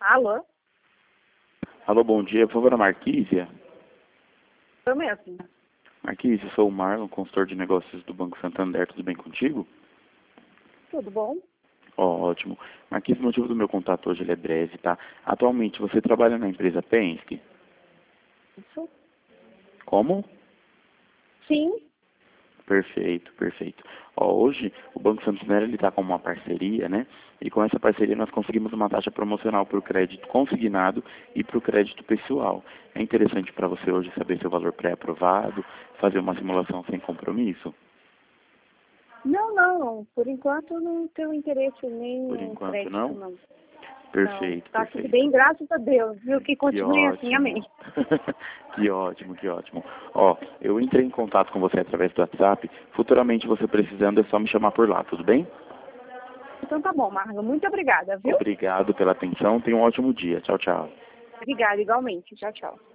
Alô? Alô, bom dia. Por favor, a Marquísia? Eu mesmo. Marquísia, sou o Marlon, consultor de negócios do Banco Santander. Tudo bem contigo? Tudo bom? Ótimo. Marquísia, o motivo do meu contato hoje ele é breve, tá? Atualmente, você trabalha na empresa Penske? Isso? Como? Sim. Perfeito, perfeito. Hoje, o Banco Santander está com uma parceria, né? E com essa parceria nós conseguimos uma taxa promocional para o crédito consignado e para o crédito pessoal. É interessante para você hoje saber seu valor pré-aprovado, fazer uma simulação sem compromisso? Não. Por enquanto não tenho interesse nem Por em enquanto, crédito, não? não. Perfeito, Tá tudo perfeito. bem, graças a Deus. Viu? Que Que continue assim, ótimo. amém. Que ótimo, que ótimo. Eu entrei em contato com você através do WhatsApp. Futuramente, você precisando, é só me chamar por lá, tudo bem? Então tá bom, Marlon. Muito obrigada, viu? Obrigado pela atenção. Tenha um ótimo dia. Tchau, tchau. Obrigada, igualmente. Tchau, tchau.